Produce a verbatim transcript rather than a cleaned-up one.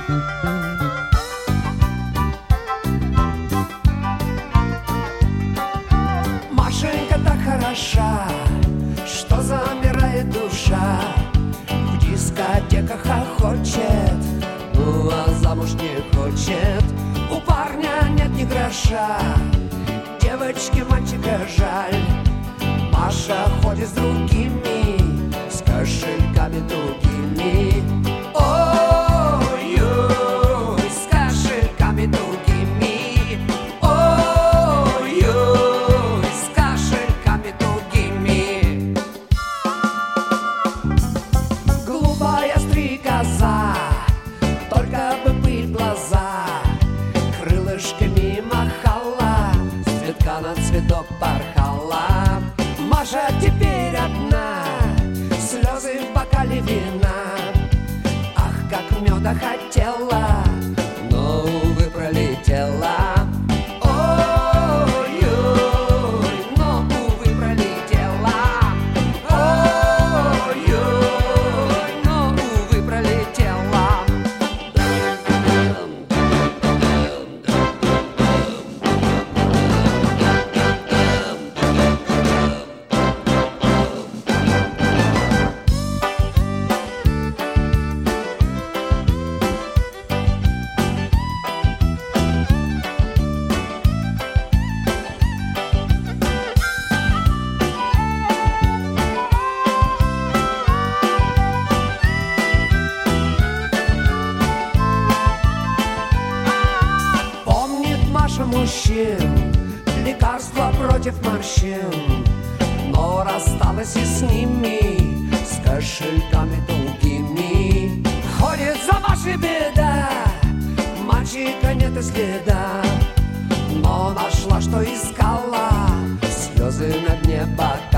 Машенька так хороша, что замирает душа. В дискотеках охочет, ну а замуж не хочет. У парня нет ни гроша, девочке мальчика жаль. Маша ходит с другими, с кошельками тугими. Ой-ой, с кошельками тугими. Ой-ой, с кошельками тугими. Глупая стрекоза, только бы пыль в глаза, крылышками махала, с цветка на цветок порхала. Маша теперь одна, слезы в бокале вина. Ах, как меда хотела, но, увы, пролетела. Ой-ой, но, увы, пролетела. Ой-ой, но, увы, пролетела. Мужчин, лекарства против морщин, но рассталась и с ними, с кошельками тугими. Ходит за вашей беда, мальчика нет и следа, но нашла, что искала, слезы на дне бокала.